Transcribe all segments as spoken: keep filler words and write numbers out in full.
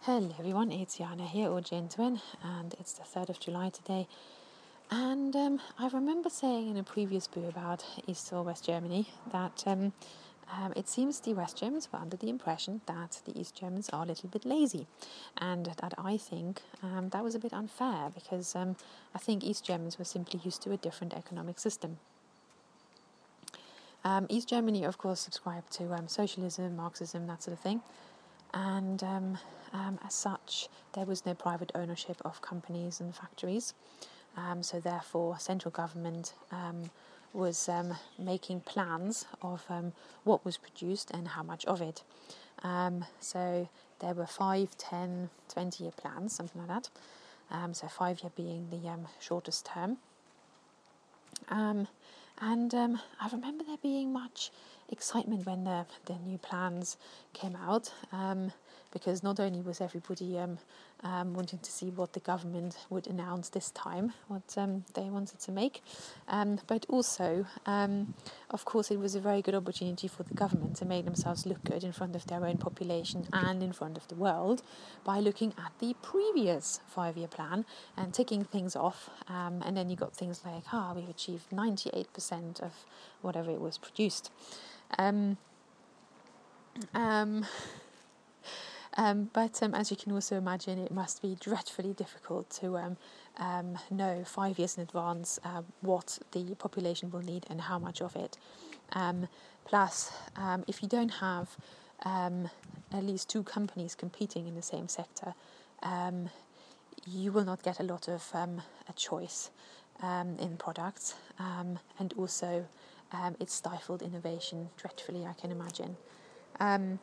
Hello everyone, it's Jana here, or Gentwin, and it's the third of July today. And um, I remember saying in a previous boo about East or West Germany that um, um, it seems the West Germans were under the impression that the East Germans are a little bit lazy, and that I think um, that was a bit unfair because um, I think East Germans were simply used to a different economic system. Um, East Germany, of course, subscribed to um, socialism, Marxism, that sort of thing. And um, um, as such, there was no private ownership of companies and factories. Um, so therefore, central government um, was um, making plans of um, what was produced and how much of it. Um, so there were five, ten, twenty-year plans, something like that. Um, so five year being the um, shortest term. Um, and um, I remember there being much excitement when the, the new plans came out, um, because not only was everybody um, um, wanting to see what the government would announce this time, what um, they wanted to make, um, but also, um, of course, it was a very good opportunity for the government to make themselves look good in front of their own population and in front of the world by looking at the previous five-year plan and ticking things off, um, and then you got things like, ah, we've achieved ninety-eight percent of whatever it was produced. Um, um, um, but um, as you can also imagine, it must be dreadfully difficult to um, um, know five years in advance uh, what the population will need and how much of it. Um, plus, um, if you don't have um, at least two companies competing in the same sector, um, you will not get a lot of um, a choice um, in products, um, and also um, it stifled innovation dreadfully, I can imagine. Um,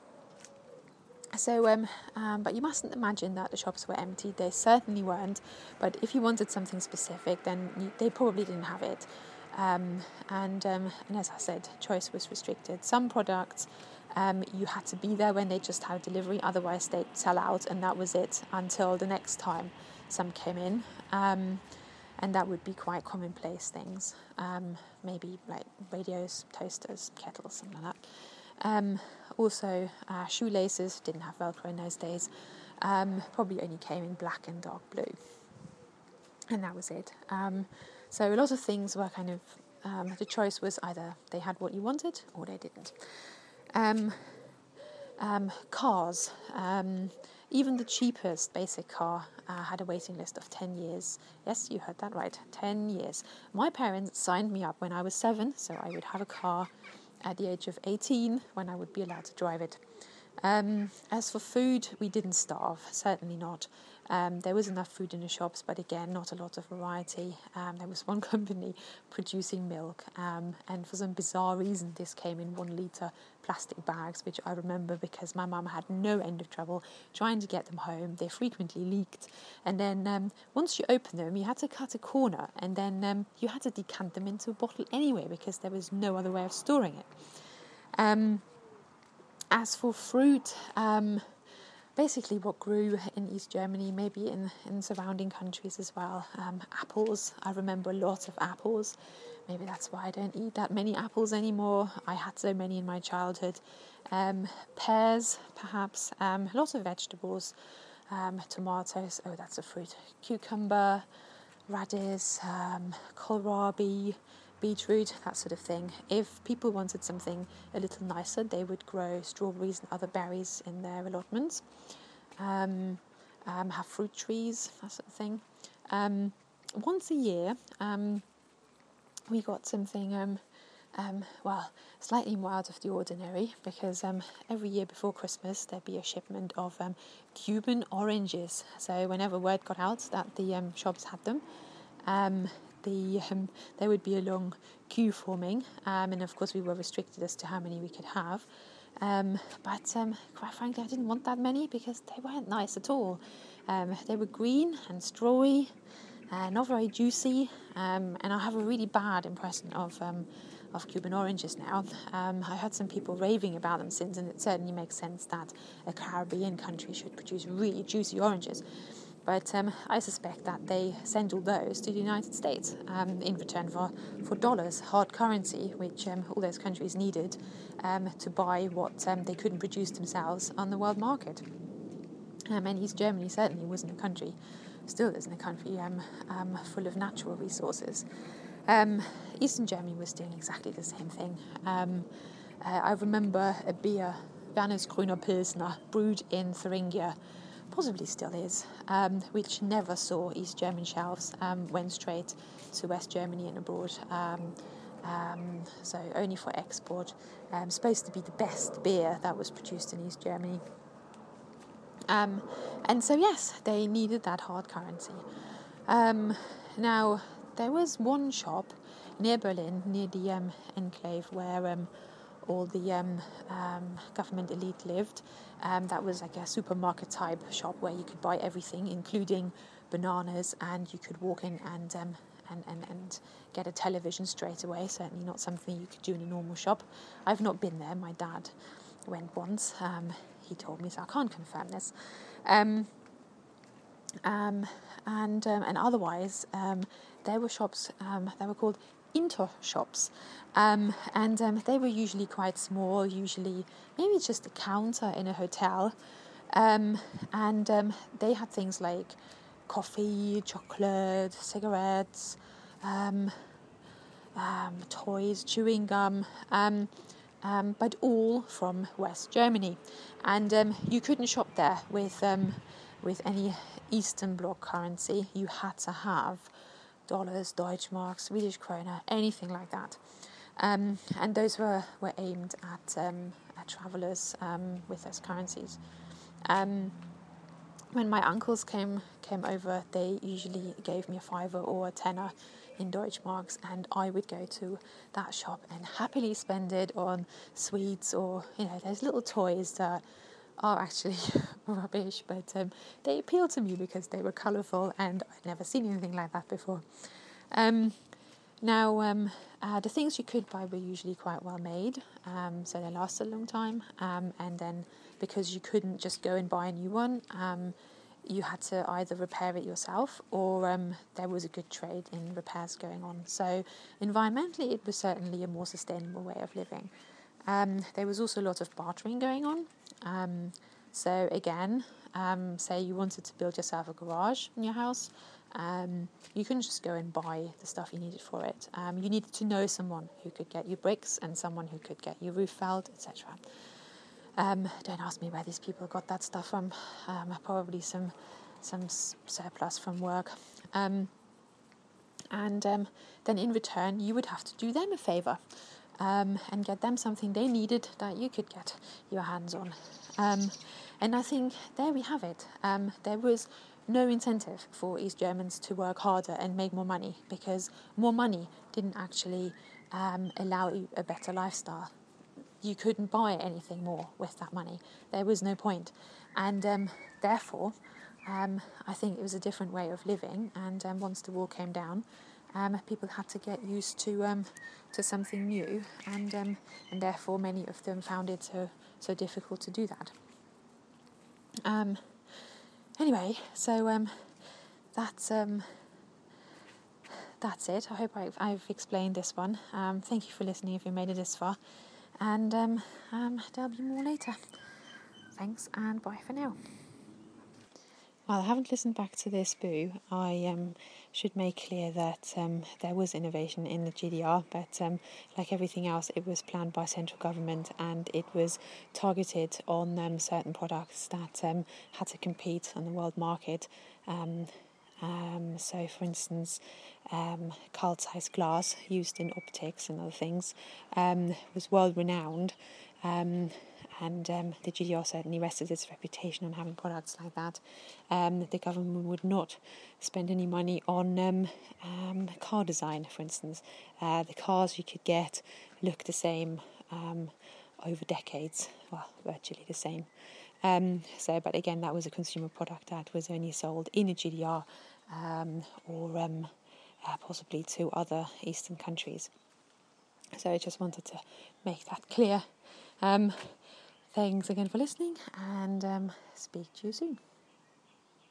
so, um, um, but you mustn't imagine that the shops were empty. They certainly weren't. But if you wanted something specific, then you, they probably didn't have it. Um, and um, and as I said, choice was restricted. Some products, um, you had to be there when they just had delivery. Otherwise, they'd sell out, and that was it until the next time some came in. Um, and that would be quite commonplace things. Um, maybe like radios, toasters, kettles, something like that. Um, also, uh, shoelaces didn't have Velcro in those days. Um, probably only came in black and dark blue, and that was it. Um, so a lot of things were kind of um, the choice was either they had what you wanted or they didn't. Um, um, cars, um, even the cheapest basic car uh, had a waiting list of ten years. Yes, you heard that right, ten years. My parents signed me up when I was seven, so I would have a car at the age of eighteen when I would be allowed to drive it. Um, as for food, we didn't starve, certainly not. Um, there was enough food in the shops, but again, not a lot of variety. Um, there was one company producing milk, um, and for some bizarre reason, this came in one litre plastic bags, which I remember because my mum had no end of trouble trying to get them home. They frequently leaked, and then um, once you opened them, you had to cut a corner, and then um, you had to decant them into a bottle anyway because there was no other way of storing it. Um, As for fruit, um, basically what grew in East Germany, maybe in, in surrounding countries as well, um, apples. I remember a lot of apples. Maybe that's why I don't eat that many apples anymore. I had so many in my childhood. Um, pears, perhaps. Um, lots of vegetables. Um, tomatoes, oh, that's a fruit. Cucumber, radish, um, kohlrabi, beetroot, that sort of thing. If people wanted something a little nicer, they would grow strawberries and other berries in their allotments. Um, um, have fruit trees, that sort of thing. Um, once a year, um, we got something, um, um, well, slightly more out of the ordinary, because um, every year before Christmas there'd be a shipment of um, Cuban oranges. So whenever word got out that the um, shops had them, um, the um, there would be a long queue forming, um, and of course we were restricted as to how many we could have. Um, but um, quite frankly, I didn't want that many because they weren't nice at all. Um, they were green and strawy, uh, not very juicy, um, and I have a really bad impression of um, of Cuban oranges now. Um, I heard some people raving about them since, and it certainly makes sense that a Caribbean country should produce really juicy oranges. But um, I suspect that they send all those to the United States um, in return for, for dollars, hard currency, which um, all those countries needed um, to buy what um, they couldn't produce themselves on the world market. Um, and East Germany certainly wasn't a country, still isn't a country um, um, full of natural resources. Um, Eastern Germany was doing exactly the same thing. Um, uh, I remember a beer, Werner's Grüner Pilsner, brewed in Thuringia, possibly still is, um, which never saw East German shelves, um, went straight to West Germany and abroad. Um, um, so only for export. Um, supposed to be the best beer that was produced in East Germany. Um, and so yes, they needed that hard currency. Um, now, there was one shop near Berlin, near the um, enclave where um, all the um, um, government elite lived. Um, that was like a supermarket type shop where you could buy everything, including bananas, and you could walk in and um, and, and, and get a television straight away. Certainly not something you could do in a normal shop. I've not been there. My dad went once. Um, he told me, so I can't confirm this. Um, um, and um, and otherwise, um, there were shops um, that were called Inter shops, um, and um, they were usually quite small. Usually, maybe it's just a counter in a hotel, um, and um, they had things like coffee, chocolate, cigarettes, um, um, toys, chewing gum. Um, um, but all from West Germany, and um, you couldn't shop there with um, with any Eastern Bloc currency. You had to have dollars, Deutschmarks, Swedish krona, anything like that, um, and those were, were aimed at um, at travellers um, with those currencies. Um, when my uncles came came over, they usually gave me a fiver or a tenner in Deutschmarks, and I would go to that shop and happily spend it on sweets or, you know, those little toys that are actually rubbish, but um, they appealed to me because they were colourful and I'd never seen anything like that before. Um, now, um, uh, the things you could buy were usually quite well made, um, so they lasted a long time, um, and then because you couldn't just go and buy a new one, um, you had to either repair it yourself or um, there was a good trade in repairs going on. So environmentally, it was certainly a more sustainable way of living. Um, there was also a lot of bartering going on. Um, so again, um, say you wanted to build yourself a garage in your house, um, you couldn't just go and buy the stuff you needed for it. Um, you needed to know someone who could get you bricks and someone who could get you roof felt, et cetera. Um, don't ask me where these people got that stuff from. Um, probably some some surplus from work. Um, and um, then in return, you would have to do them a favour um, and get them something they needed that you could get your hands on. Um, and I think there we have it. Um, there was no incentive for East Germans to work harder and make more money, because more money didn't actually um, allow you a better lifestyle. You couldn't buy anything more with that money. There was no point. And um, therefore, um, I think it was a different way of living. And um, once the wall came down, um, people had to get used to um, to something new. And um, and therefore, many of them found it so, so difficult to do that. Um, anyway, so um, that's... Um, That's it. I hope I've, I've explained this one. Um, thank you for listening if you made it this far. And um, um, there'll be more later. Thanks and bye for now. Well, I haven't listened back to this boo. I um, should make clear that um, there was innovation in the G D R, but um, like everything else, it was planned by central government and it was targeted on um, certain products that um, had to compete on the world market. Um, Um, so, for instance, um, Carl Zeiss glass used in optics and other things um, was world renowned, um, and um, the G D R certainly rested its reputation on having products like that. Um, the government would not spend any money on um, um, car design, for instance. Uh, the cars you could get look the same um, over decades, well, virtually the same. Um, so, but again, that was a consumer product that was only sold in a G D R um, or um, uh, possibly to other Eastern countries. So I just wanted to make that clear. Um, thanks again for listening, and um, speak to you soon.